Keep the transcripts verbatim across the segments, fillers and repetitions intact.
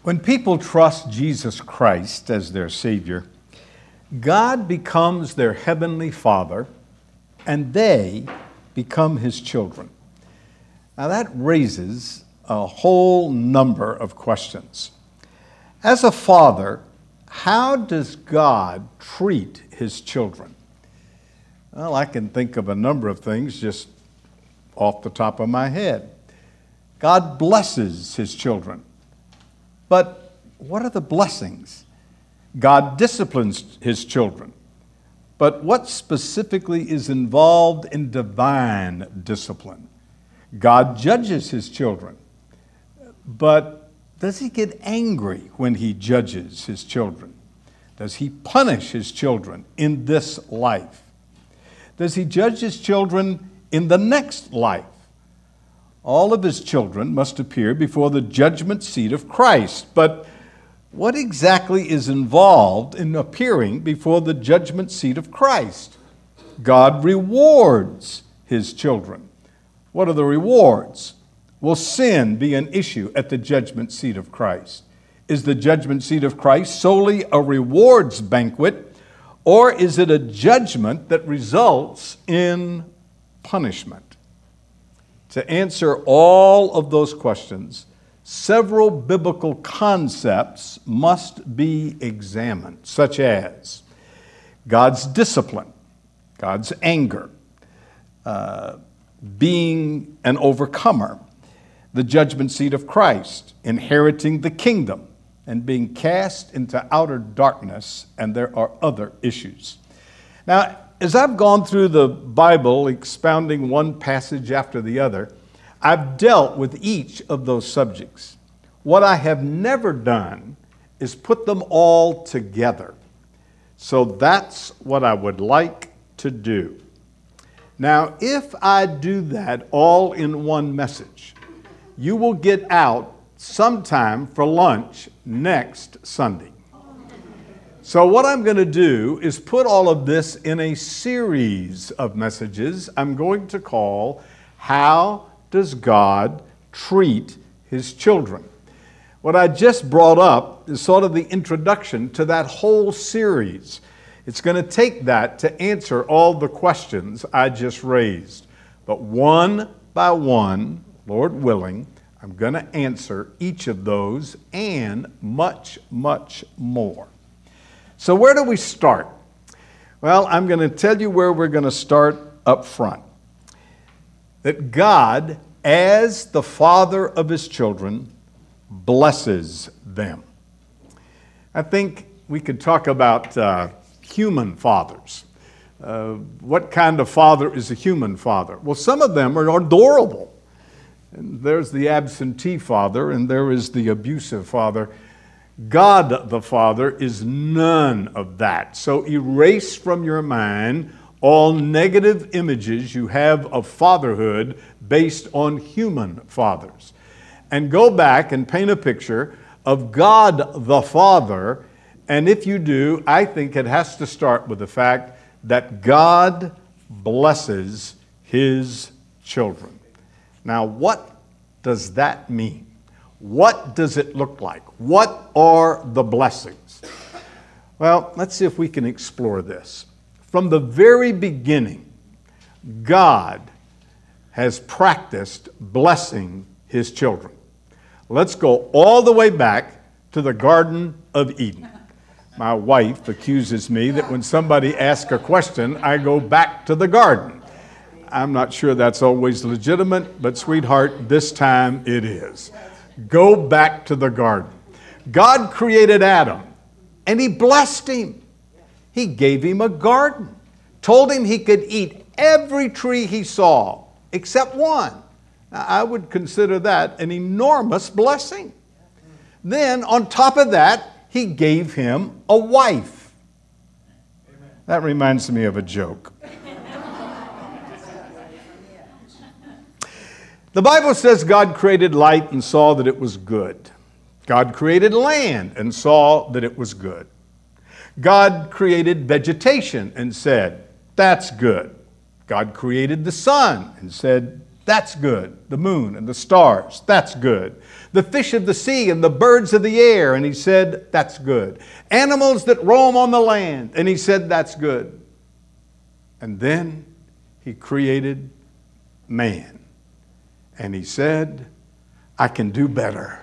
When people trust Jesus Christ as their Savior, God becomes their heavenly Father, and they become His children. Now that raises a whole number of questions. As a father, how does God treat His children? Well, I can think of a number of things just off the top of my head. God blesses His children. But what are the blessings? God disciplines His children. But what specifically is involved in divine discipline? God judges His children. But does He get angry when He judges His children? Does He punish His children in this life? Does He judge His children in the next life? All of His children must appear before the judgment seat of Christ. But what exactly is involved in appearing before the judgment seat of Christ? God rewards His children. What are the rewards? Will sin be an issue at the judgment seat of Christ? Is the judgment seat of Christ solely a rewards banquet, or is it a judgment that results in punishment? To answer all of those questions, several biblical concepts must be examined, such as God's discipline, God's anger, uh, being an overcomer, the judgment seat of Christ, inheriting the kingdom, and being cast into outer darkness, and there are other issues. Now, as I've gone through the Bible, expounding one passage after the other, I've dealt with each of those subjects. What I have never done is put them all together. So that's what I would like to do. Now, if I do that all in one message, you will get out sometime for lunch next Sunday. So what I'm going to do is put all of this in a series of messages I'm going to call How Does God Treat His Children? What I just brought up is sort of the introduction to that whole series. It's going to take that to answer all the questions I just raised. But one by one, Lord willing, I'm going to answer each of those and much, much more. So where do we start? Well, I'm going to tell you where we're going to start up front. That God, as the Father of His children, blesses them. I think we could talk about uh, human fathers. Uh, what kind of father is a human father? Well, some of them are adorable. And there's the absentee father, and there is the abusive father. God the Father is none of that. So erase from your mind all negative images you have of fatherhood based on human fathers. And go back and paint a picture of God the Father. And if you do, I think it has to start with the fact that God blesses His children. Now, what does that mean? What does it look like? What are the blessings? Well, let's see if we can explore this. From the very beginning, God has practiced blessing His children. Let's go all the way back to the Garden of Eden. My wife accuses me that when somebody asks a question, I go back to the garden. I'm not sure that's always legitimate, but sweetheart, this time it is. Go back to the garden. God created Adam, and He blessed him. He gave him a garden, told him he could eat every tree he saw, except one. Now, I would consider that an enormous blessing. Then, on top of that, He gave him a wife. That reminds me of a joke. The Bible says God created light and saw that it was good. God created land and saw that it was good. God created vegetation and said, that's good. God created the sun and said, That's good. The moon and the stars, that's good. The fish of the sea and the birds of the air, and he said, that's good. Animals that roam on the land, and he said, that's good. And then he created man, and he said, I can do better.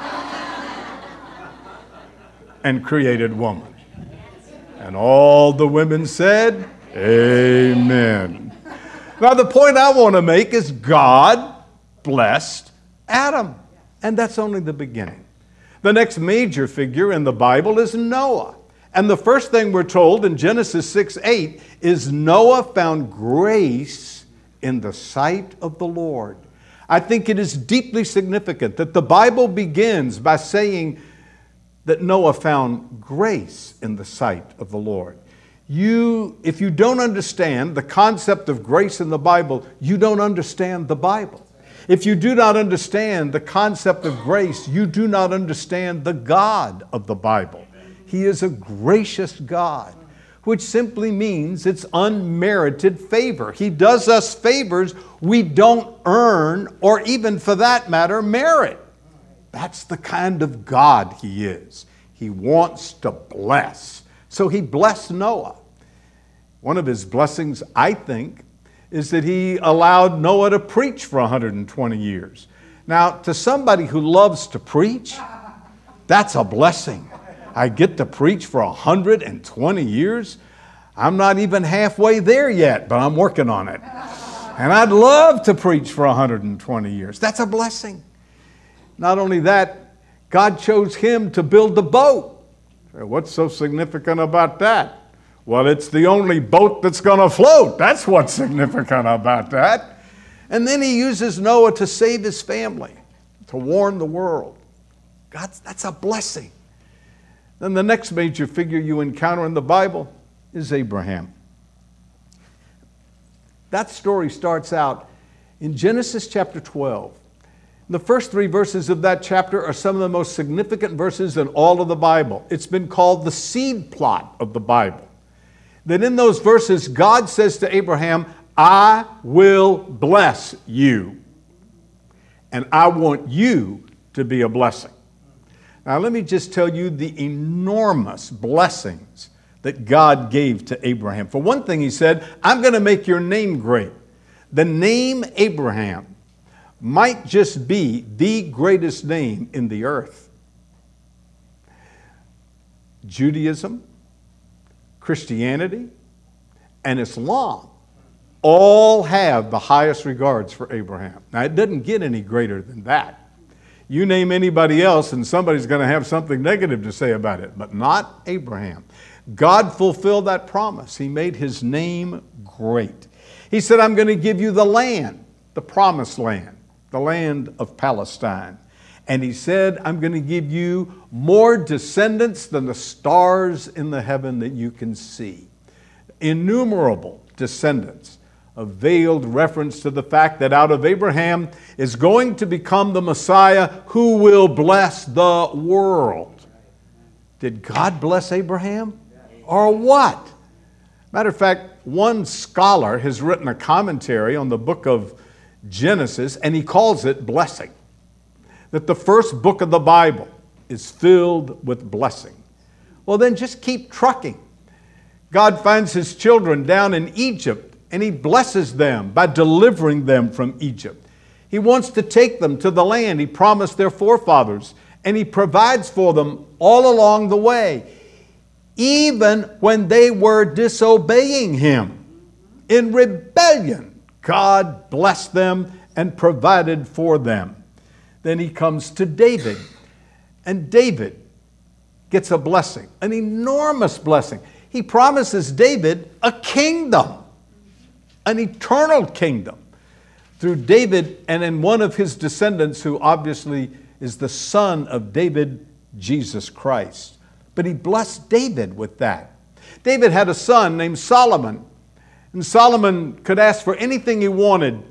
And created woman. And all the women said, amen. Now the point I want to make is God blessed Adam. And that's only the beginning. The next major figure in the Bible is Noah. And the first thing we're told in Genesis six eight is Noah found grace in the sight of the Lord. I think it is deeply significant that the Bible begins by saying that Noah found grace in the sight of the Lord. You, if you don't understand the concept of grace in the Bible, you don't understand the Bible. If you do not understand the concept of grace, you do not understand the God of the Bible. He is a gracious God, which simply means it's unmerited favor. He does us favors we don't earn or even, for that matter, merit. That's the kind of God He is. He wants to bless. So He blessed Noah. One of His blessings, I think, is that He allowed Noah to preach for one hundred twenty years. Now, to somebody who loves to preach, that's a blessing. I get to preach for one hundred twenty years. I'm not even halfway there yet, but I'm working on it. And I'd love to preach for one hundred twenty years. That's a blessing. Not only that, God chose him to build the boat. What's so significant about that? Well, it's the only boat that's going to float. That's what's significant about that. And then He uses Noah to save his family, to warn the world. God, that's a blessing. Then the next major figure you encounter in the Bible is Abraham. That story starts out in Genesis chapter twelve. The first three verses of that chapter are some of the most significant verses in all of the Bible. It's been called the seed plot of the Bible. That in those verses, God says to Abraham, I will bless you, and I want you to be a blessing. Now, let me just tell you the enormous blessings that God gave to Abraham. For one thing, He said, I'm going to make your name great. The name Abraham might just be the greatest name in the earth. Judaism, Christianity, and Islam all have the highest regards for Abraham. Now, it doesn't get any greater than that. You name anybody else and somebody's going to have something negative to say about it, but not Abraham. God fulfilled that promise. He made His name great. He said, I'm going to give you the land, the promised land, the land of Palestine. And He said, I'm going to give you more descendants than the stars in the heaven that you can see. Innumerable descendants. A veiled reference to the fact that out of Abraham is going to become the Messiah who will bless the world. Did God bless Abraham? Or what? Matter of fact, one scholar has written a commentary on the book of Genesis, and he calls it blessing. That the first book of the Bible is filled with blessing. Well, then just keep trucking. God finds His children down in Egypt, and He blesses them by delivering them from Egypt. He wants to take them to the land He promised their forefathers, and He provides for them all along the way, even when they were disobeying Him. In rebellion, God blessed them and provided for them. Then He comes to David, and David gets a blessing, an enormous blessing. He promises David a kingdom, an eternal kingdom, through David and in one of his descendants who obviously is the son of David, Jesus Christ. But He blessed David with that. David had a son named Solomon, and Solomon could ask for anything he wanted,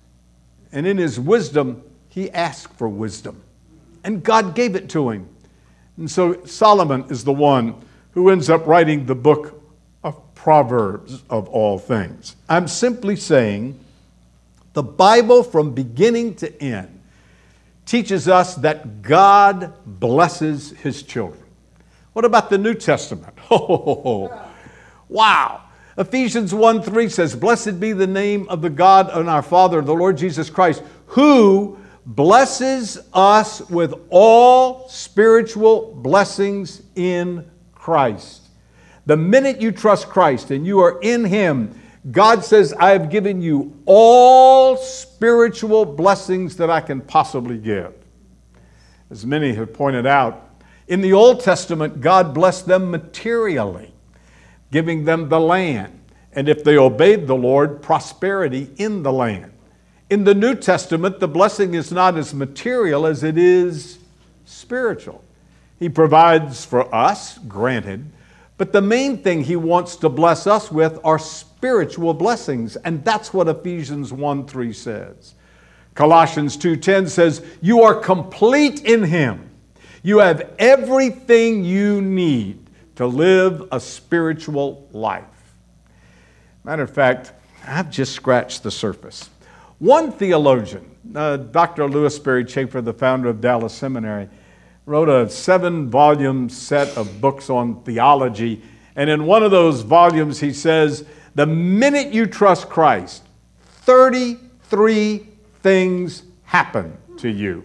and in his wisdom, he asked for wisdom, and God gave it to him. And so Solomon is the one who ends up writing the book of Proverbs of all things. I'm simply saying The Bible, from beginning to end, teaches us that God blesses His children. What about the New Testament? Oh, wow. Ephesians one three says, "Blessed be the name of the God and our Father, the Lord Jesus Christ, who blesses us with all spiritual blessings in Christ." The minute you trust Christ and you are in Him, God says, "I have given you all spiritual blessings that I can possibly give." As many have pointed out, in the Old Testament, God blessed them materially, giving them the land, and if they obeyed the Lord, prosperity in the land. In the New Testament, the blessing is not as material as it is spiritual. He provides for us, granted, but the main thing He wants to bless us with are spiritual blessings, and that's what Ephesians one three says. Colossians two ten says, "You are complete in Him. You have everything you need to live a spiritual life." Matter of fact, I've just scratched the surface. One theologian, uh, Doctor Lewis Sperry Chafer, the founder of Dallas Seminary, wrote a seven-volume set of books on theology, and in one of those volumes he says, the minute you trust Christ, thirty-three things happen to you.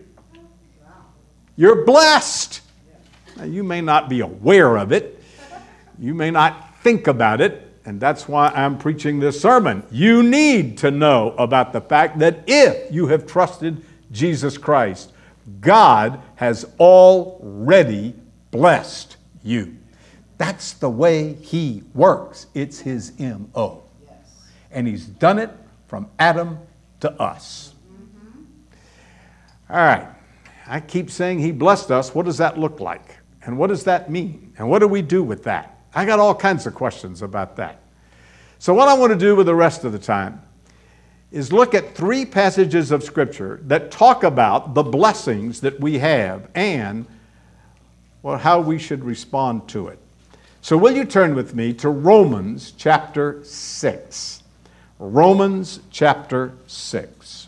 You're blessed. Now, you may not be aware of it. You may not think about it. And that's why I'm preaching this sermon. You need to know about the fact that if you have trusted Jesus Christ, God has already blessed you. That's the way He works. It's His M O. Yes. And He's done it from Adam to us. Mm-hmm. All right. I keep saying He blessed us. What does that look like? And what does that mean? And what do we do with that? I got all kinds of questions about that. So what I want to do with the rest of the time is look at three passages of Scripture that talk about the blessings that we have and well, how we should respond to it. So will you turn with me to Romans chapter six. Romans chapter six.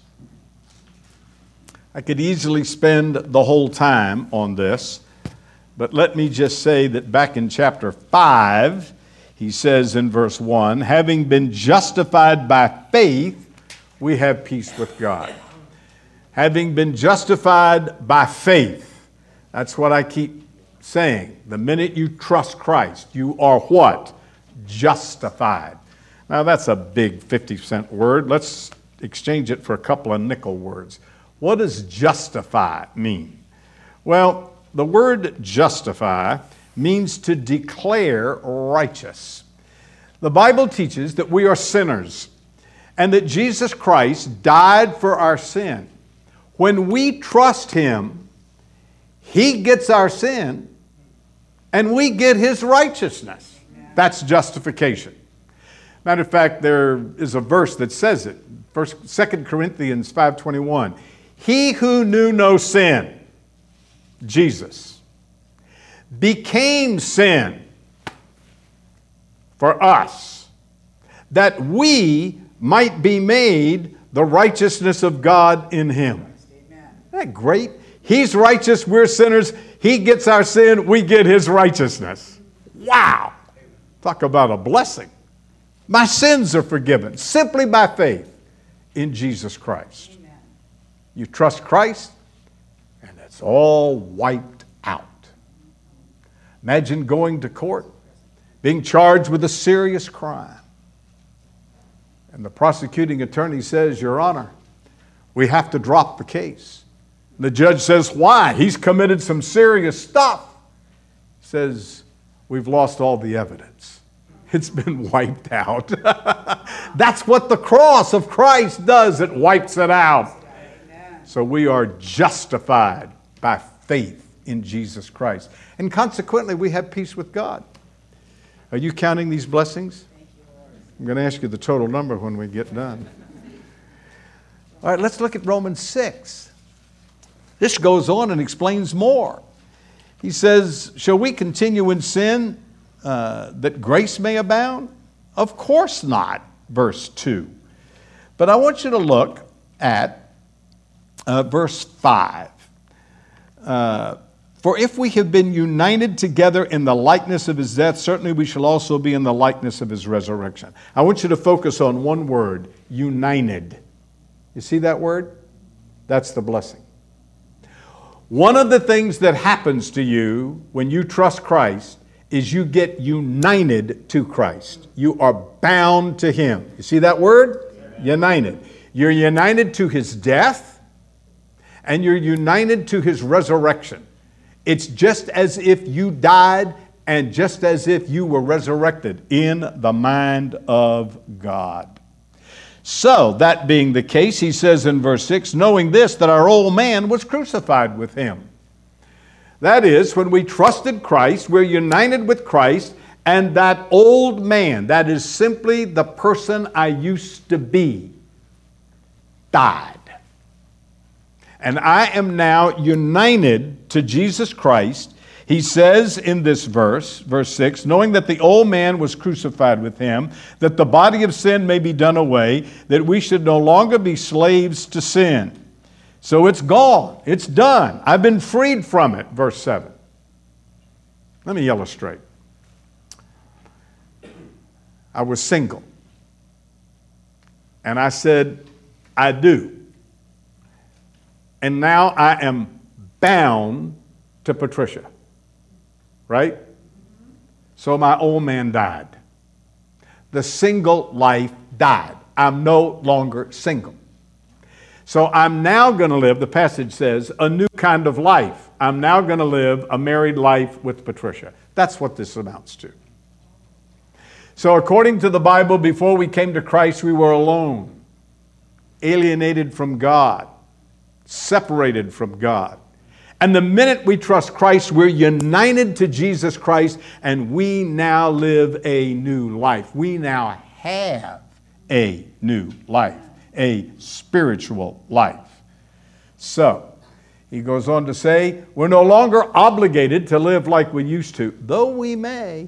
I could easily spend the whole time on this, but let me just say that back in chapter five, he says in verse one, "Having been justified by faith, we have peace with God." Having been justified by faith. That's what I keep saying. The minute you trust Christ, you are what? Justified. Now that's a big fifty cent word. Let's exchange it for a couple of nickel words. What does justify mean? Well, the word justify means to declare righteous. The Bible teaches that we are sinners and that Jesus Christ died for our sin. When we trust Him, He gets our sin and we get His righteousness. That's justification. Matter of fact, there is a verse that says it. First, Second Corinthians five twenty-one. "He who knew no sin," Jesus, "became sin for us, that we might be made the righteousness of God in Him." Amen. Isn't that great? He's righteous, we're sinners. He gets our sin, we get His righteousness. Wow! Talk about a blessing. My sins are forgiven simply by faith in Jesus Christ. Amen. You trust Christ, and it's all wiped out. Imagine going to court, being charged with a serious crime. And the prosecuting attorney says, "Your Honor, we have to drop the case." And the judge says, "Why? He's committed some serious stuff." He says, "We've lost all the evidence. It's been wiped out." That's what the cross of Christ does. It wipes it out. So we are justified by faith in Jesus Christ. And consequently, we have peace with God. Are you counting these blessings? I'm going to ask you the total number when we get done. All right, let's look at Romans six. This goes on and explains more. He says, "Shall we continue in sin uh, that grace may abound? Of course not," verse two. But I want you to look at uh, verse five. Uh, For if we have been united together in the likeness of his death, certainly we shall also be in the likeness of his resurrection. I want you to focus on one word, united. You see that word? That's the blessing. One of the things that happens to you when you trust Christ is you get united to Christ. You are bound to him. You see that word? United. You're united to his death, and you're united to his resurrection. It's just as if you died and just as if you were resurrected in the mind of God. So, that being the case, he says in verse six, knowing this, that our old man was crucified with him. That is, when we trusted Christ, we're united with Christ, and that old man, that is simply the person I used to be, died. And I am now united to Jesus Christ. He says in this verse, verse six, knowing that the old man was crucified with him, that the body of sin may be done away, that we should no longer be slaves to sin. So it's gone. It's done. I've been freed from it. Verse seven. Let me illustrate. I was single. And I said, I do. And now I am bound to Patricia, right? So my old man died. The single life died. I'm no longer single. So I'm now going to live, the passage says, a new kind of life. I'm now going to live a married life with Patricia. That's what this amounts to. So according to the Bible, before we came to Christ, we were alone, alienated from God, separated from God. And the minute we trust Christ, we're united to Jesus Christ, and we now live a new life. We now have a new life, a spiritual life. So, he goes on to say, we're no longer obligated to live like we used to, though we may.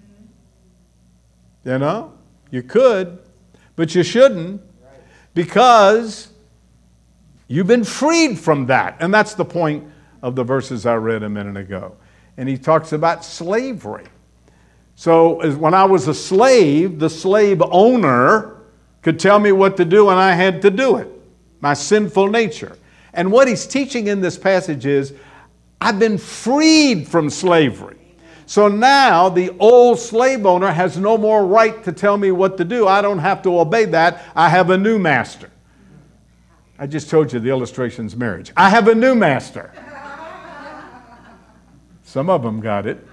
You know, you could, but you shouldn't, because you've been freed from that. And that's the point of the verses I read a minute ago. And he talks about slavery. So as when I was a slave, the slave owner could tell me what to do and I had to do it. My sinful nature. And what he's teaching in this passage is, I've been freed from slavery. So now the old slave owner has no more right to tell me what to do. I don't have to obey that. I have a new master. I just told you the illustration's marriage. I have a new master. Some of them got it.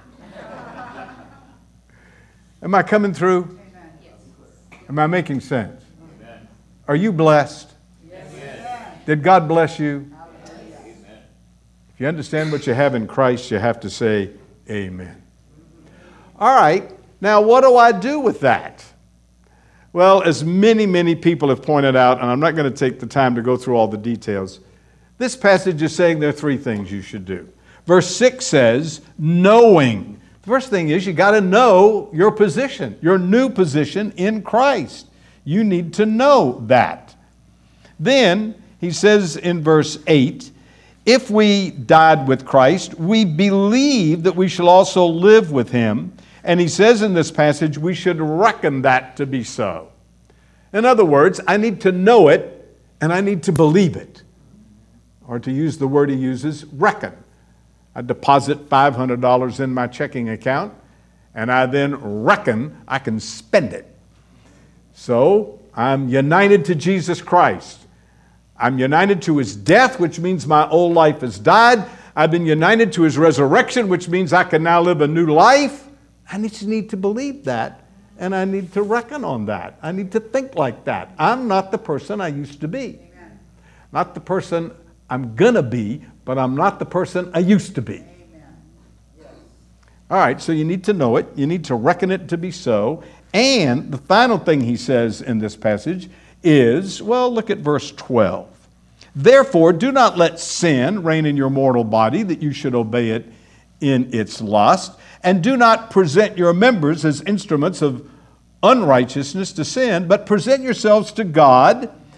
Am I coming through? Am I making sense? Are you blessed? Did God bless you? If you understand what you have in Christ, you have to say amen. All right, now what do I do with that? Well, as many, many people have pointed out, and I'm not going to take the time to go through all the details, this passage is saying there are three things you should do. Verse six says, knowing. The first thing is you got to know your position, your new position in Christ. You need to know that. Then he says in verse eight, if we died with Christ, we believe that we shall also live with him. And he says in this passage, we should reckon that to be so. In other words, I need to know it and I need to believe it. Or to use the word he uses, reckon. I deposit five hundred dollars in my checking account and I then reckon I can spend it. So I'm united to Jesus Christ. I'm united to his death, which means my old life has died. I've been united to his resurrection, which means I can now live a new life. I just need to believe that, and I need to reckon on that. I need to think like that. I'm not the person I used to be. Amen. Not the person I'm going to be, but I'm not the person I used to be. Amen. Yes. All right, so you need to know it. You need to reckon it to be so. And the final thing he says in this passage is, well, look at verse twelve. Therefore, do not let sin reign in your mortal body, that you should obey it in its lust. And do not present your members as instruments of unrighteousness to sin, but present yourselves to God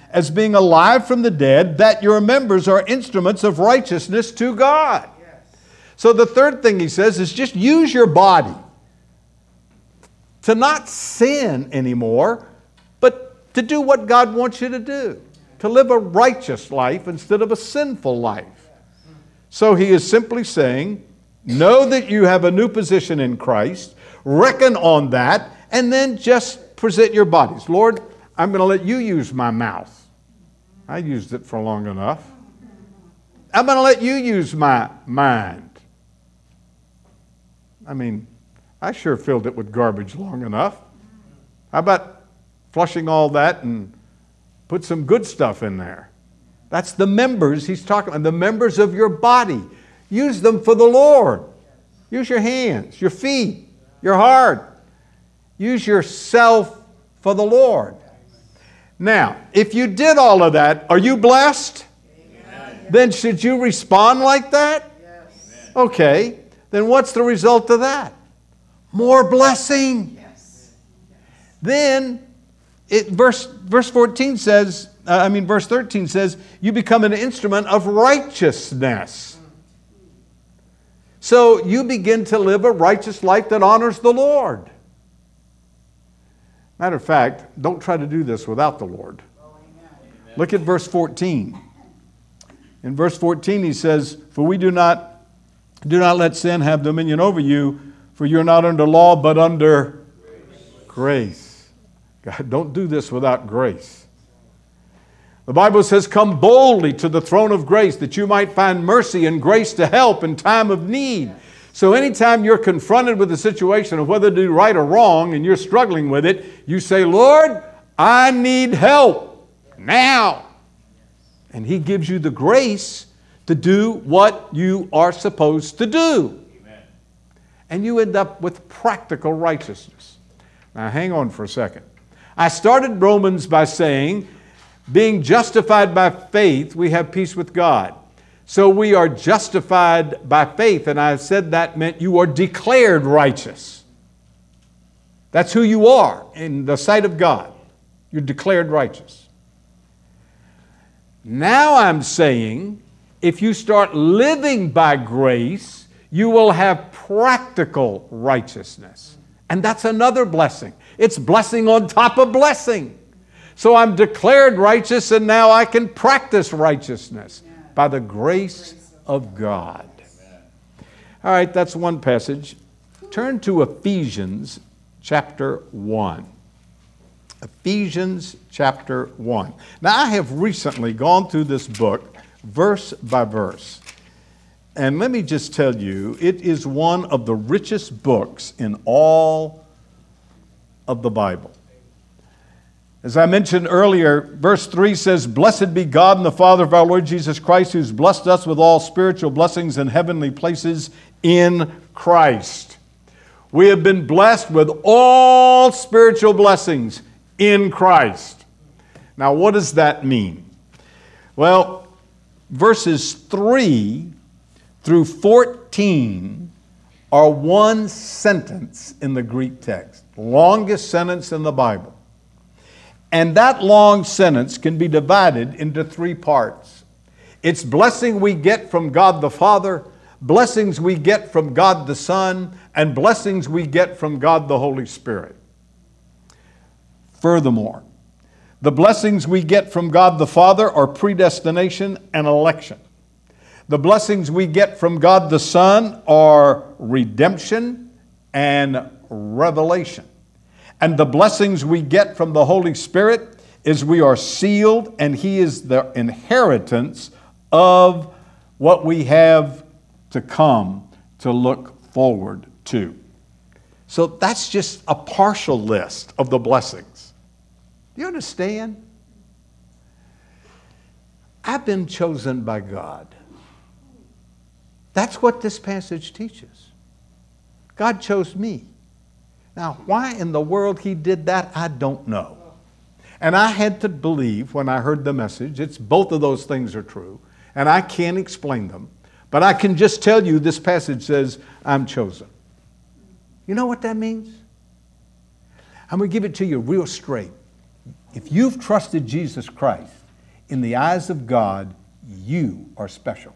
as being alive from the dead, that your members are instruments of righteousness to God. Yes. So the third thing he says is just use your body to not sin anymore, but to do what God wants you to do, to live a righteous life instead of a sinful life. So he is simply saying, know that you have a new position in Christ, reckon on that, and then just present your bodies. Lord, I'm going to let you use my mouth. I used it for long enough. I'm going to let you use my mind. I mean, I sure filled it with garbage long enough. How about flushing all that and put some good stuff in there? That's the members he's talking about, the members of your body. Use them for the Lord. Use your hands, your feet, your heart. Use yourself for the Lord. Now, if you did all of that, are you blessed? Amen. Then should you respond like that? Yes. Okay. Then what's the result of that? More blessing. Yes. Then, it, verse, verse fourteen says, uh, I mean, verse thirteen says, you become an instrument of righteousness. So you begin to live a righteous life that honors the Lord. Matter of fact, don't try to do this without the Lord. Look at verse fourteen. In verse fourteen he says, for we do not, do not let sin have dominion over you, for you're not under law, but under grace. grace. God, don't do this without grace. The Bible says, come boldly to the throne of grace that you might find mercy and grace to help in time of need. So anytime you're confronted with a situation of whether to do right or wrong and you're struggling with it, you say, Lord, I need help now. And he gives you the grace to do what you are supposed to do. Amen. And you end up with practical righteousness. Now hang on for a second. I started Romans by saying, being justified by faith, we have peace with God. So we are justified by faith, and I said that meant you are declared righteous. That's who you are in the sight of God. You're declared righteous. Now I'm saying, if you start living by grace, you will have practical righteousness. And that's another blessing. It's blessing on top of blessing. So I'm declared righteous, and now I can practice righteousness by the grace of God. All right, that's one passage. Turn to Ephesians chapter one. Ephesians chapter one. Now, I have recently gone through this book verse by verse. And let me just tell you, it is one of the richest books in all of the Bible. As I mentioned earlier, verse three says, blessed be God and the Father of our Lord Jesus Christ, who's blessed us with all spiritual blessings in heavenly places in Christ. We have been blessed with all spiritual blessings in Christ. Now, what does that mean? Well, verses three through fourteen are one sentence in the Greek text, longest sentence in the Bible. And that long sentence can be divided into three parts. It's blessing we get from God the Father, blessings we get from God the Son, and blessings we get from God the Holy Spirit. Furthermore, the blessings we get from God the Father are predestination and election. The blessings we get from God the Son are redemption and revelation. And the blessings we get from the Holy Spirit is we are sealed, and He is the inheritance of what we have to come to look forward to. So that's just a partial list of the blessings. Do you understand? I've been chosen by God. That's what this passage teaches. God chose me. Now, why in the world He did that, I don't know. And I had to believe when I heard the message, it's both of those things are true, and I can't explain them. But I can just tell you this passage says, I'm chosen. You know what that means? I'm going to give it to you real straight. If you've trusted Jesus Christ, in the eyes of God, you are special.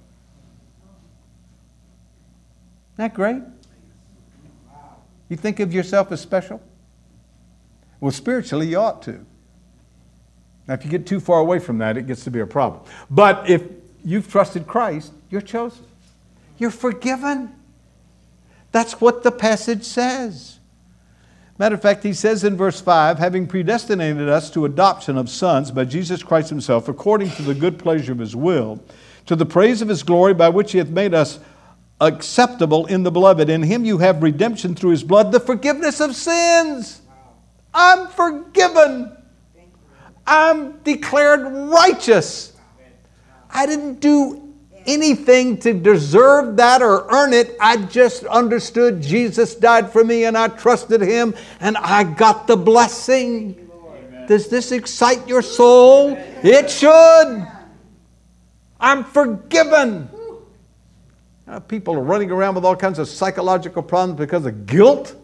Isn't that great? You think of yourself as special? Well, spiritually, you ought to. Now, if you get too far away from that, it gets to be a problem. But if you've trusted Christ, you're chosen. You're forgiven. That's what the passage says. Matter of fact, he says in verse five, having predestinated us to adoption of sons by Jesus Christ himself, according to the good pleasure of his will, to the praise of his glory, by which he hath made us acceptable in the beloved. In him you have redemption through his blood, the forgiveness of sins. I'm forgiven. I'm declared righteous. I didn't do anything to deserve that or earn it. I just understood Jesus died for me and I trusted him and I got the blessing. Amen. Does this excite your soul? Amen. It should. I'm forgiven. Uh, people are running around with all kinds of psychological problems because of guilt.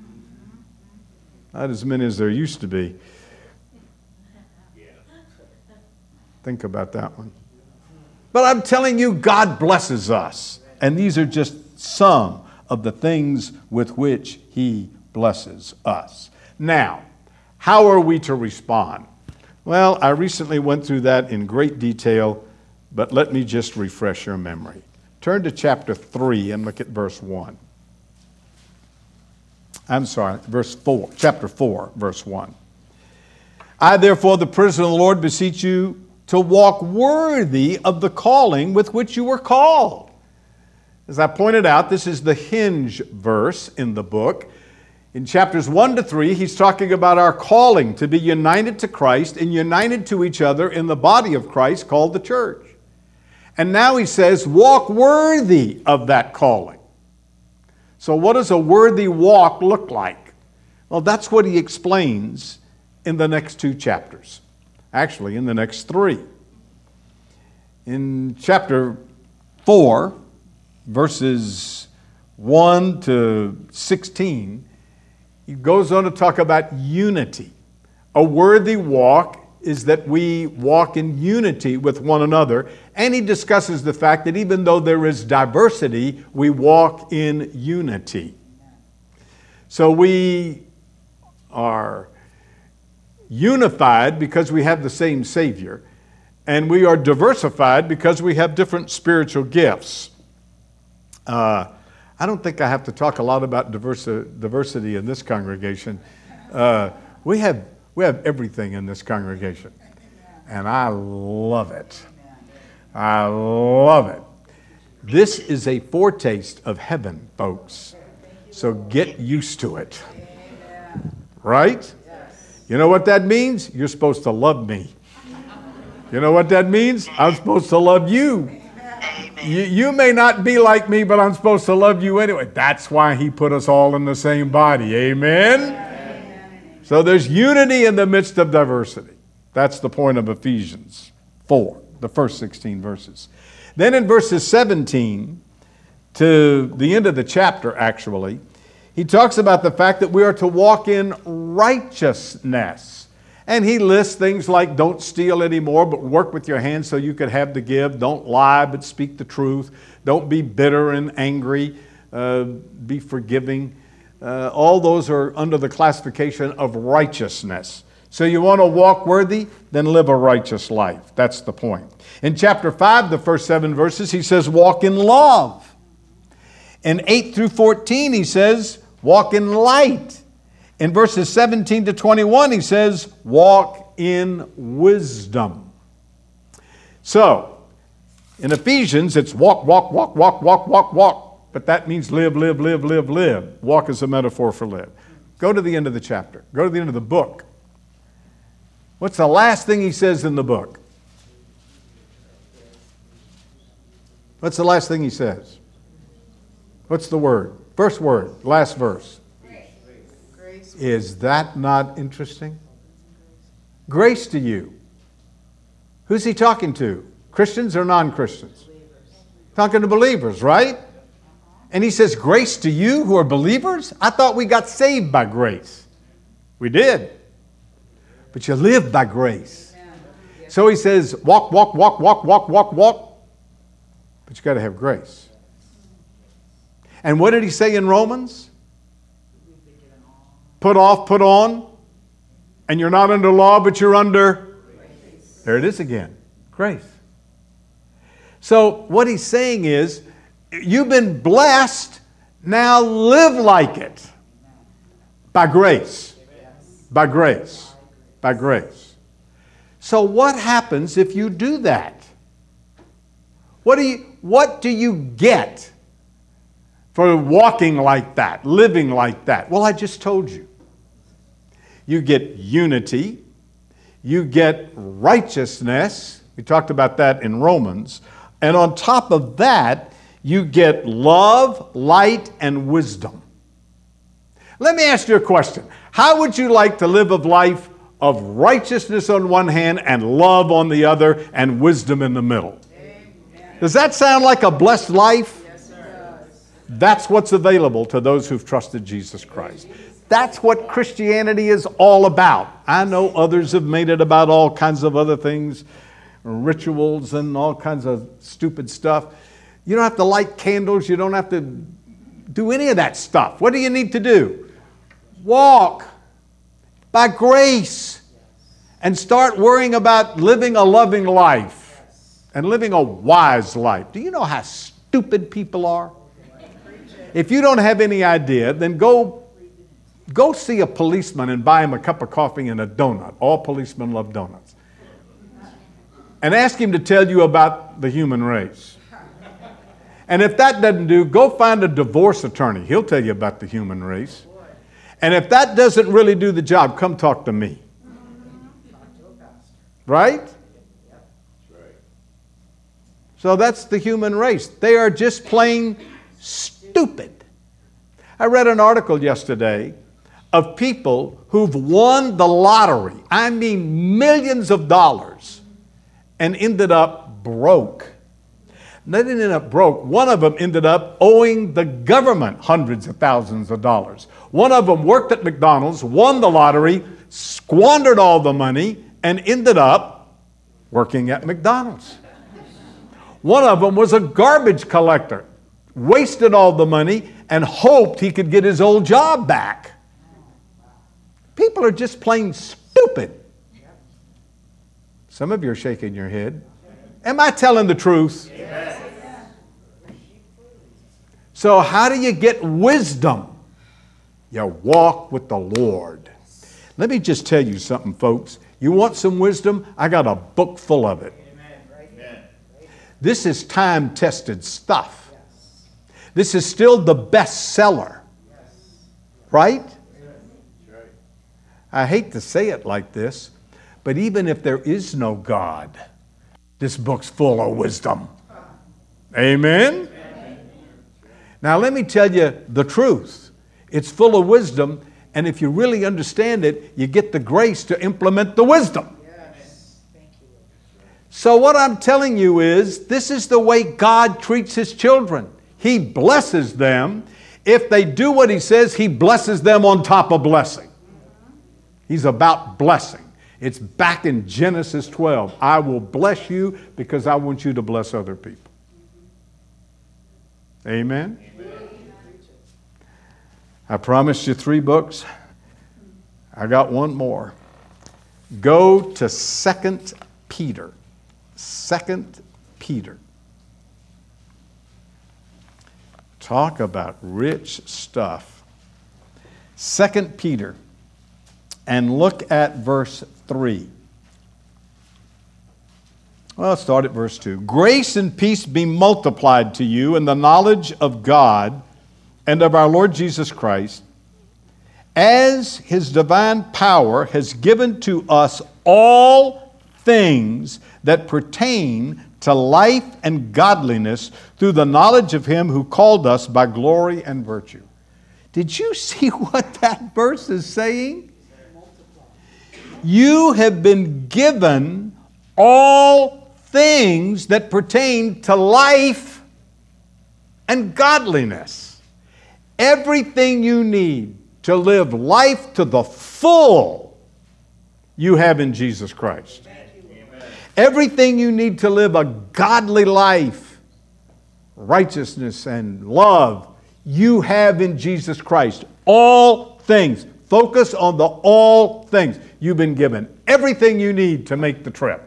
Not as many as there used to be. Think about that one. But I'm telling you, God blesses us. And these are just some of the things with which he blesses us. Now, how are we to respond? Well, I recently went through that in great detail, but let me just refresh your memory. Turn to chapter three and look at verse one. I'm sorry, verse four, chapter four, verse one. I, therefore, the prisoner of the Lord, beseech you to walk worthy of the calling with which you were called. As I pointed out, this is the hinge verse in the book. In chapters one to three, he's talking about our calling to be united to Christ and united to each other in the body of Christ called the church. And now he says, walk worthy of that calling. So what does a worthy walk look like? Well, that's what he explains in the next two chapters. Actually, in the next three. In chapter four, verses one to sixteen, he goes on to talk about unity. A worthy walk is that we walk in unity with one another. And he discusses the fact that even though there is diversity, we walk in unity. So we are unified because we have the same Savior, and we are diversified because we have different spiritual gifts. Uh, I don't think I have to talk a lot about diversi- diversity in this congregation. Uh, we have we have everything in this congregation, and I love it. I love it. This is a foretaste of heaven, folks. So get used to it. Right? You know what that means? You're supposed to love me. You know what that means? I'm supposed to love you. You, you may not be like me, but I'm supposed to love you anyway. That's why he put us all in the same body. Amen? Amen. So there's unity in the midst of diversity. That's the point of Ephesians four, the first sixteen verses. Then in verses seventeen to the end of the chapter, actually, he talks about the fact that we are to walk in righteousness. And he lists things like don't steal anymore, but work with your hands so you could have to give. Don't lie, but speak the truth. Don't be bitter and angry. Uh, be forgiving. Uh, all those are under the classification of righteousness. So you want to walk worthy? Then live a righteous life. That's the point. In chapter five, the first seven verses, he says walk in love. In eight through fourteen, he says walk in light. In verses seventeen to twenty-one, he says, walk in wisdom. So, in Ephesians, it's walk, walk, walk, walk, walk, walk, walk. But that means live, live, live, live, live. Walk is a metaphor for live. Go to the end of the chapter. Go to the end of the book. What's the last thing he says in the book? What's the last thing he says? What's the word? First word, last verse. Is that not interesting? Grace to you. Who's he talking to? Christians or non-Christians? Talking to believers, right? And he says, grace to you who are believers? I thought we got saved by grace. We did. But you live by grace. So he says, walk, walk, walk, walk, walk, walk, walk. But you got to have grace. And what did he say in Romans? Put off, put on. And you're not under law, but you're under grace. There it is again. Grace. So what he's saying is, you've been blessed, now live like it. By grace. By grace. By grace. So what happens if you do that? What do you, what do you get for walking like that, living like that? Well, I just told you. You get unity. You get righteousness. We talked about that in Romans. And on top of that, you get love, light, and wisdom. Let me ask you a question. How would you like to live a life of righteousness on one hand and love on the other and wisdom in the middle? Amen. Does that sound like a blessed life? Yes, sir. That's what's available to those who've trusted Jesus Christ. That's what Christianity is all about. I know others have made it about all kinds of other things, rituals and all kinds of stupid stuff. You don't have to light candles. You don't have to do any of that stuff. What do you need to do? Walk by grace and start worrying about living a loving life and living a wise life. Do you know how stupid people are? If you don't have any idea, then go, go see a policeman and buy him a cup of coffee and a donut. All policemen love donuts. And ask him to tell you about the human race. And if that doesn't do, go find a divorce attorney. He'll tell you about the human race. And if that doesn't really do the job, come talk to me. Right? So that's the human race. They are just plain stupid. I read an article yesterday of people who've won the lottery. I mean millions of dollars. And ended up broke. They didn't end up broke. One of them ended up owing the government hundreds of thousands of dollars. One of them worked at McDonald's, won the lottery, squandered all the money, and ended up working at McDonald's. One of them was a garbage collector, wasted all the money, and hoped he could get his old job back. People are just plain stupid. Some of you are shaking your head. Am I telling the truth? Yes. So how do you get wisdom? You walk with the Lord. Let me just tell you something, folks. You want some wisdom? I got a book full of it. Amen. This is time-tested stuff. This is still the bestseller. Right? I hate to say it like this, but even if there is no God, this book's full of wisdom. Amen? Amen? Now let me tell you the truth. It's full of wisdom, and if you really understand it, you get the grace to implement the wisdom. Yes. So what I'm telling you is, this is the way God treats His children. He blesses them. If they do what He says, He blesses them on top of blessing. He's about blessing. It's back in Genesis twelve. I will bless you because I want you to bless other people. Amen? Amen. I promised you three books. I got one more. Go to Second Peter. Second Peter. Talk about rich stuff. Second Peter. And look at verse three. Well, let's start at verse two. Grace and peace be multiplied to you in the knowledge of God and of our Lord Jesus Christ, as His divine power has given to us all things that pertain to life and godliness through the knowledge of Him who called us by glory and virtue. Did you see what that verse is saying? You have been given all things that pertain to life and godliness. Everything you need to live life to the full, you have in Jesus Christ. Everything you need to live a godly life, righteousness and love, you have in Jesus Christ. All things. Focus on the all things. You've been given everything you need to make the trip.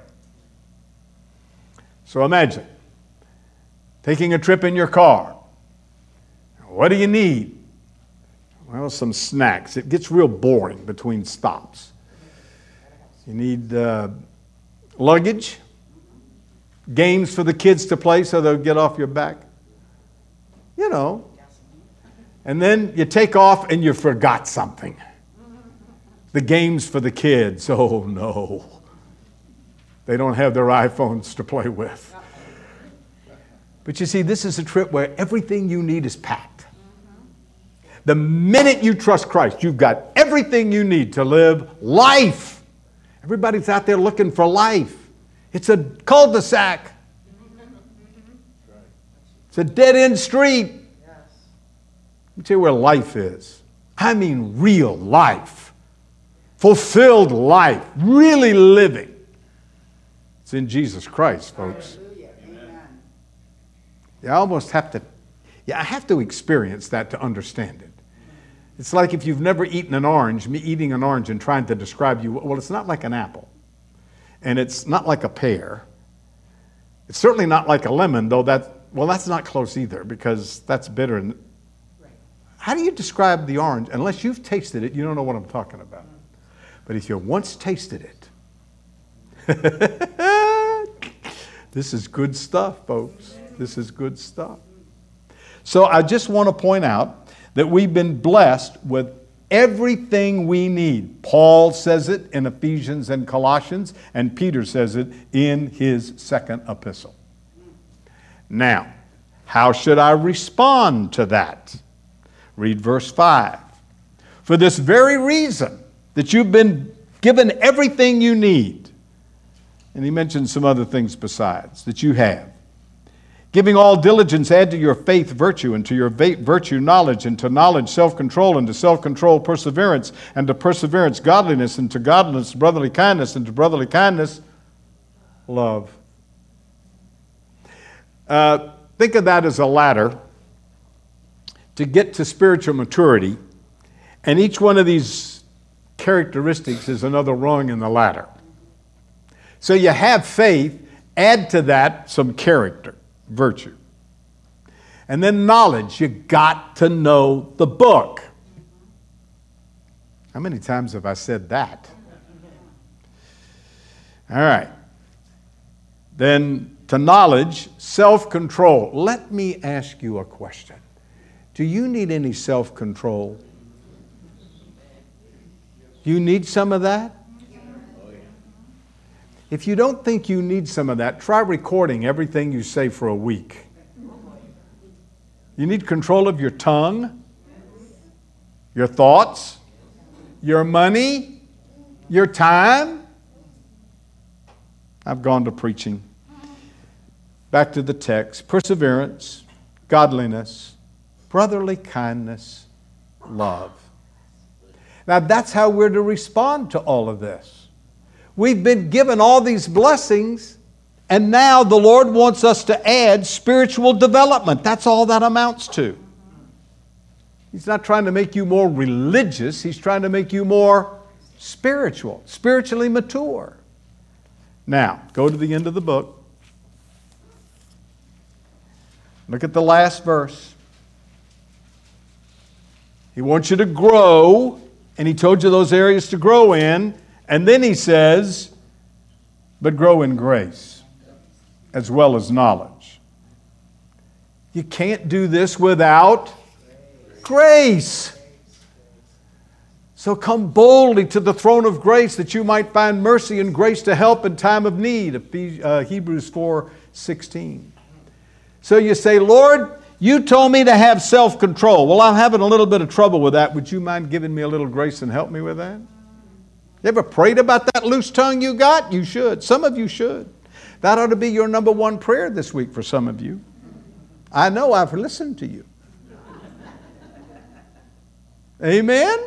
So imagine taking a trip in your car. What do you need? Well, some snacks. It gets real boring between stops. You need uh, luggage, games for the kids to play so they'll get off your back. You know. And then you take off and you forgot something. The games for the kids. Oh, no. They don't have their iPhones to play with. But you see, this is a trip where everything you need is packed. The minute you trust Christ, you've got everything you need to live life. Everybody's out there looking for life. It's a cul-de-sac. It's a dead-end street. Let me tell you where life is. I mean real life. Fulfilled life. Really living. It's in Jesus Christ, folks. You almost have to, yeah, I have to experience that to understand it. It's like if you've never eaten an orange, me eating an orange and trying to describe you, well, it's not like an apple. And it's not like a pear. It's certainly not like a lemon, though that, well, that's not close either because that's bitter. And how do you describe the orange? Unless you've tasted it, you don't know what I'm talking about. But if you once tasted it, this is good stuff, folks. This is good stuff. So I just want to point out that we've been blessed with everything we need. Paul says it in Ephesians and Colossians, and Peter says it in his second epistle. Now, how should I respond to that? Read verse five. For this very reason, that you've been given everything you need. And he mentions some other things besides that you have. Giving all diligence, add to your faith virtue, and to your virtue knowledge, and to knowledge self-control, and to self-control perseverance, and to perseverance godliness, and to godliness brotherly kindness, and to brotherly kindness love. Uh, think of that as a ladder to get to spiritual maturity, and each one of these characteristics is another rung in the ladder. So you have faith, add to that some character. Virtue. And then knowledge. You got to know the book. How many times have I said that? All right. Then to knowledge, self-control. Let me ask you a question. Do you need any self-control? You need some of that? If you don't think you need some of that, try recording everything you say for a week. You need control of your tongue, your thoughts, your money, your time. I've gone to preaching. Back to the text. Perseverance, godliness, brotherly kindness, love. Now that's how we're to respond to all of this. We've been given all these blessings, and now the Lord wants us to add spiritual development. That's all that amounts to. He's not trying to make you more religious. He's trying to make you more spiritual, spiritually mature. Now, go to the end of the book. Look at the last verse. He wants you to grow, and he told you those areas to grow in. And then he says, but grow in grace as well as knowledge. You can't do this without grace. So come boldly to the throne of grace that you might find mercy and grace to help in time of need. Hebrews four sixteen. So you say, Lord, you told me to have self-control. Well, I'm having a little bit of trouble with that. Would you mind giving me a little grace and help me with that? You ever prayed about that loose tongue you got? You should. Some of you should. That ought to be your number one prayer this week for some of you. I know, I've listened to you. Amen?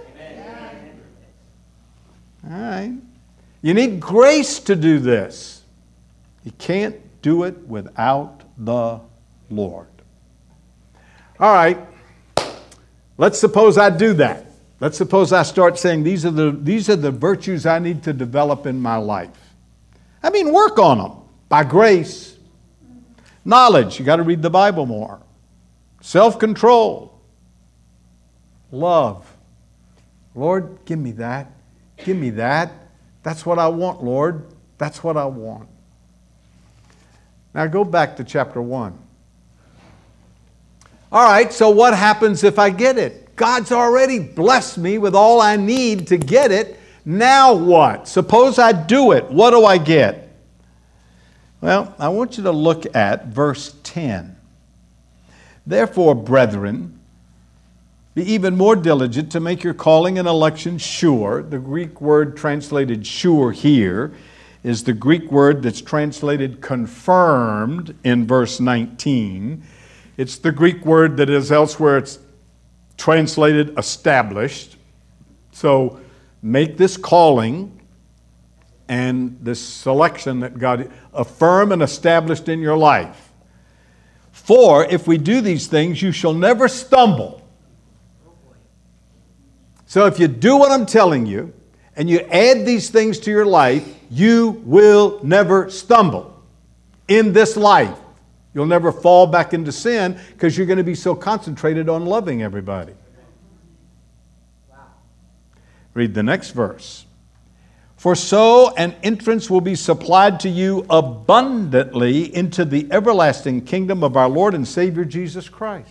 Amen. All right. You need grace to do this. You can't do it without the Lord. All right, let's suppose I do that. Let's suppose I start saying these are the, these are the virtues I need to develop in my life. I mean, work on them by grace. Knowledge, you got to read the Bible more. Self-control. Love. Lord, give me that. Give me that. That's what I want, Lord. That's what I want. Now go back to chapter one. All right, so what happens if I get it? God's already blessed me with all I need to get it. Now what? Suppose I do it. What do I get? Well, I want you to look at verse ten. Therefore, brethren, be even more diligent to make your calling and election sure. The Greek word translated sure here is the Greek word that's translated confirmed in verse nineteen. It's the Greek word that is elsewhere, it's translated established. So make this calling and this selection that God affirm and established in your life. For if we do these things, you shall never stumble. So if you do what I'm telling you, and you add these things to your life, you will never stumble in this life. You'll never fall back into sin because you're going to be so concentrated on loving everybody. Wow. Read the next verse. For so an entrance will be supplied to you abundantly into the everlasting kingdom of our Lord and Savior Jesus Christ.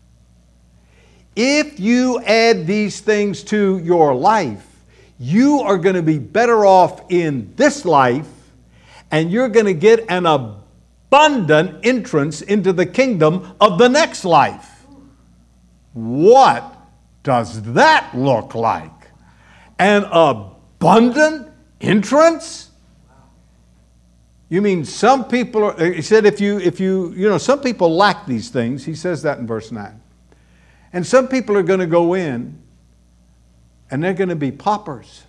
If you add these things to your life, you are going to be better off in this life, and you're going to get an abundant entrance into the kingdom of the next life. What does that look like? An abundant entrance? You mean some people are, he said if you, if you, you know, some people lack these things. He says that in verse nine. And some people are going to go in and they're going to be paupers.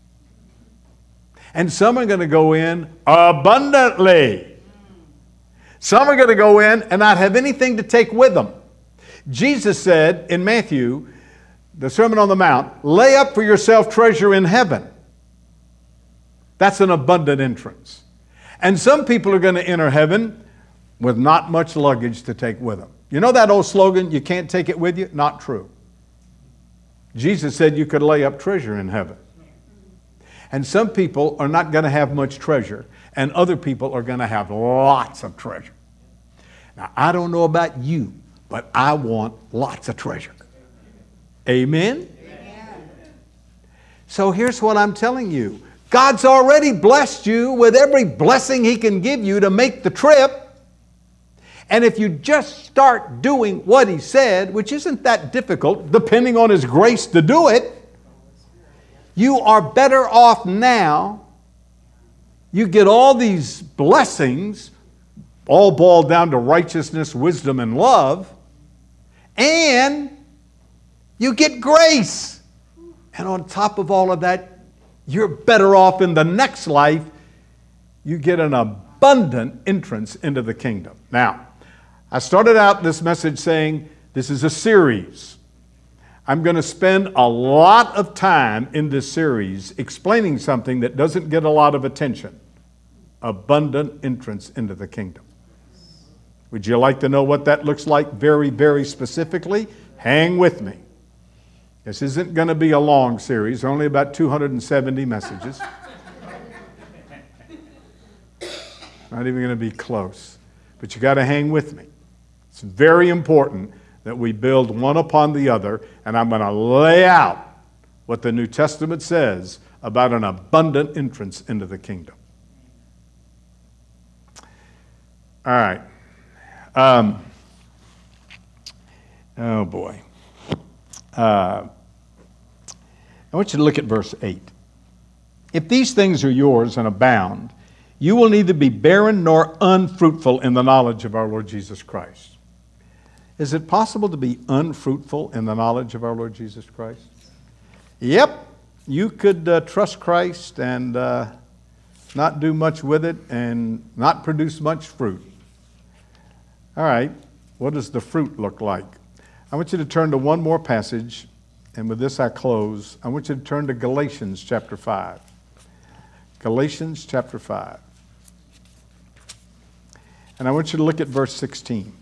And some are going to go in abundantly. Some are going to go in and not have anything to take with them. Jesus said in Matthew, the Sermon on the Mount, lay up for yourself treasure in heaven. That's an abundant entrance. And some people are going to enter heaven with not much luggage to take with them. You know that old slogan, you can't take it with you? Not true. Jesus said you could lay up treasure in heaven. And some people are not going to have much treasure, and other people are going to have lots of treasure. Now, I don't know about you, but I want lots of treasure. Amen? Amen. So here's what I'm telling you. God's already blessed you with every blessing He can give you to make the trip. And if you just start doing what He said, which isn't that difficult, depending on His grace to do it, you are better off now. You get all these blessings, all boiled down to righteousness, wisdom, and love, and you get grace. And on top of all of that, you're better off in the next life. You get an abundant entrance into the kingdom. Now, I started out this message saying this is a series. I'm going to spend a lot of time in this series explaining something that doesn't get a lot of attention. Abundant entrance into the kingdom. Would you like to know what that looks like very, very specifically? Hang with me. This isn't going to be a long series, only about two hundred seventy messages. Not even going to be close. But you got to hang with me. It's very important that we build one upon the other, and I'm going to lay out what the New Testament says about an abundant entrance into the kingdom. All right. Um, oh, boy. Uh, I want you to look at verse eight. If these things are yours and abound, you will neither be barren nor unfruitful in the knowledge of our Lord Jesus Christ. Is it possible to be unfruitful in the knowledge of our Lord Jesus Christ? Yep. You could uh, trust Christ and uh, not do much with it, and not produce much fruit. All right, what does the fruit look like? I want you to turn to one more passage, and with this I close. I want you to turn to Galatians chapter five. Galatians chapter five. And I want you to look at verse sixteen.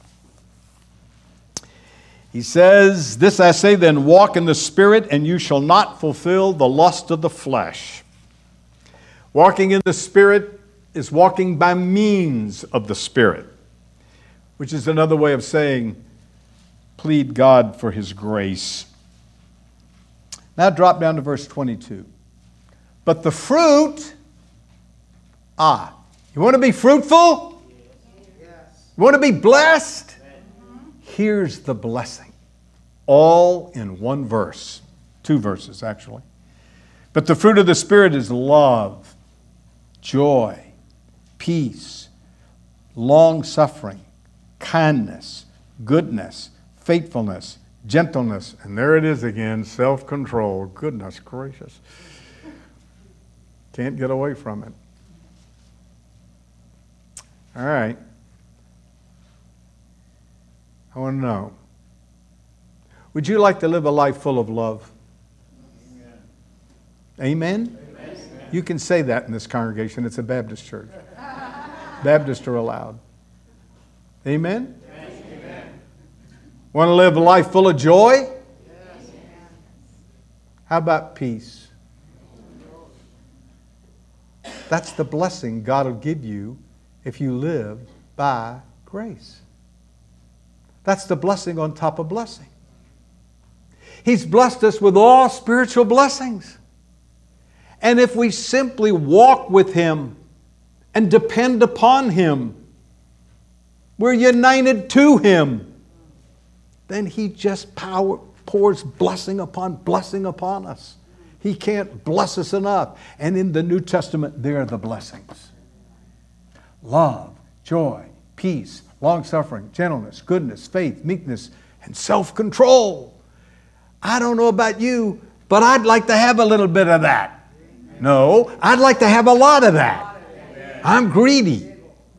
He says, "This I say then, walk in the Spirit, and you shall not fulfill the lust of the flesh." Walking in the Spirit is walking by means of the Spirit, which is another way of saying, plead God for His grace. Now drop down to verse twenty-two. But the fruit, ah, you want to be fruitful? Yes. You want to be blessed? Here's the blessing, all in one verse, two verses actually. But the fruit of the Spirit is love, joy, peace, long-suffering, kindness, goodness, faithfulness, gentleness, and there it is again, self-control. Goodness gracious. Can't get away from it. All right. I want to know, would you like to live a life full of love? Amen? Amen? Amen. You can say that in this congregation. It's a Baptist church. Baptists are allowed. Amen? Amen? Want to live a life full of joy? Yes. How about peace? That's the blessing God will give you if you live by grace. That's the blessing on top of blessing. He's blessed us with all spiritual blessings. And if we simply walk with Him and depend upon Him, we're united to Him, then He just power, pours blessing upon blessing upon us. He can't bless us enough. And in the New Testament, there are the blessings. Love, joy, peace, long-suffering, gentleness, goodness, faith, meekness, and self-control. I don't know about you, but I'd like to have a little bit of that. No, I'd like to have a lot of that. I'm greedy.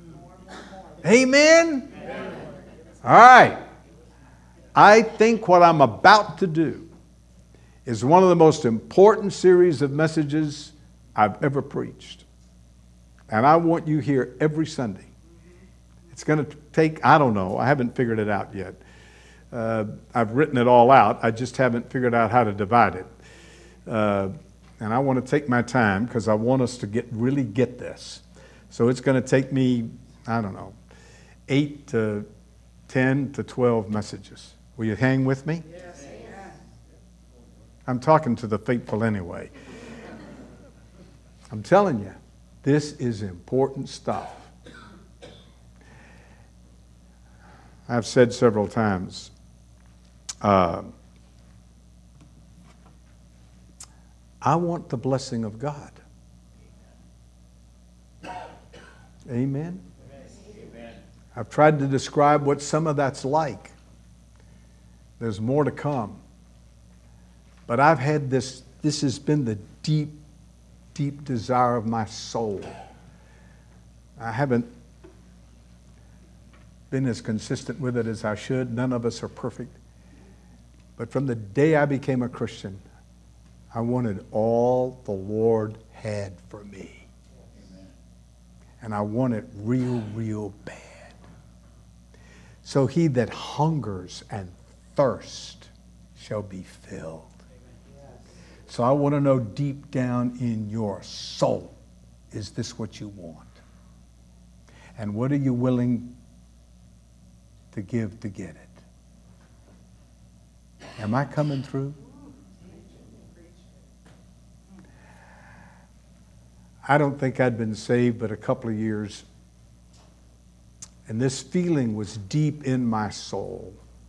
Amen? All right. I think what I'm about to do is one of the most important series of messages I've ever preached. And I want you here every Sunday. It's going to take, I don't know, I haven't figured it out yet. Uh, I've written it all out. I just haven't figured out how to divide it. Uh, and I want to take my time because I want us to get really get this. So it's going to take me, I don't know, eight to ten to twelve messages. Will you hang with me? Yes. I'm talking to the faithful anyway. I'm telling you, this is important stuff. I've said several times, uh, I want the blessing of God. Amen? Amen? I've tried to describe what some of that's like. There's more to come. But I've had this, this has been the deep, deep desire of my soul. I haven't been as consistent with it as I should. None of us are perfect. But from the day I became a Christian, I wanted all the Lord had for me. Amen. And I want it real, real bad. So he that hungers and thirsts shall be filled. Yes. So I want to know deep down in your soul, is this what you want? And what are you willing to give to get it? Am I coming through? I don't think I'd been saved but a couple of years. And this feeling was deep in my soul.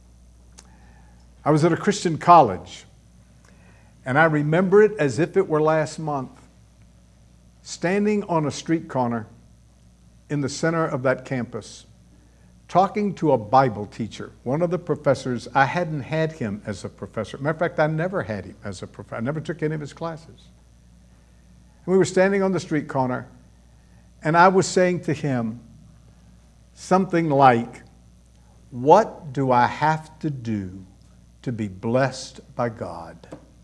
I was at a Christian college, and I remember it as if it were last month, standing on a street corner in the center of that campus, talking to a Bible teacher, one of the professors. I hadn't had him as a professor. Matter of fact, I never had him as a professor. I never took any of his classes. And we were standing on the street corner, And I was saying to him something like, what do I have to do to be blessed by God?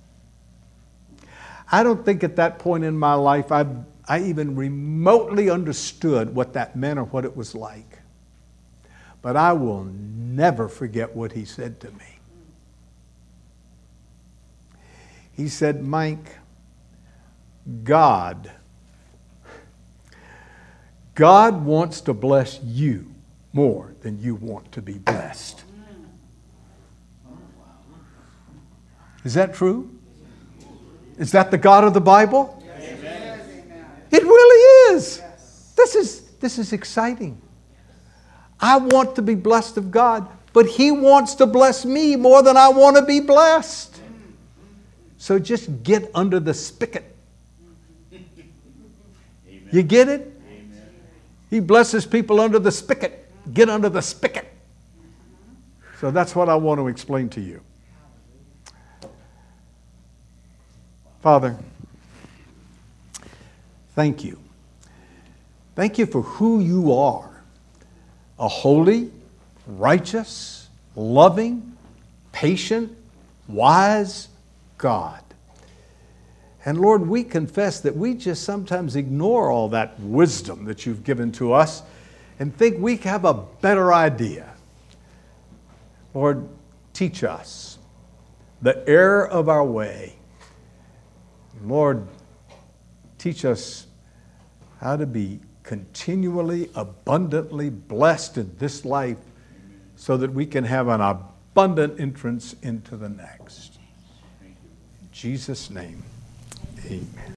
I don't think at that point in my life I, I even remotely understood what that meant or what it was like. But I will never forget what he said to me. He said, Mike, God, God wants to bless you more than you want to be blessed. Is that true? Is that the God of the Bible? Yes. It really is. Yes. This is, this is exciting. I want to be blessed of God, but He wants to bless me more than I want to be blessed. So just get under the spigot. You get it? Amen. He blesses people under the spigot. Get under the spigot. So that's what I want to explain to you. Father, thank you. Thank you for who you are. A holy, righteous, loving, patient, wise God. And Lord, we confess that we just sometimes ignore all that wisdom that you've given to us and think we have a better idea. Lord, teach us the error of our way. Lord, teach us how to be continually, abundantly blessed in this life so that we can have an abundant entrance into the next. In Jesus' name, amen.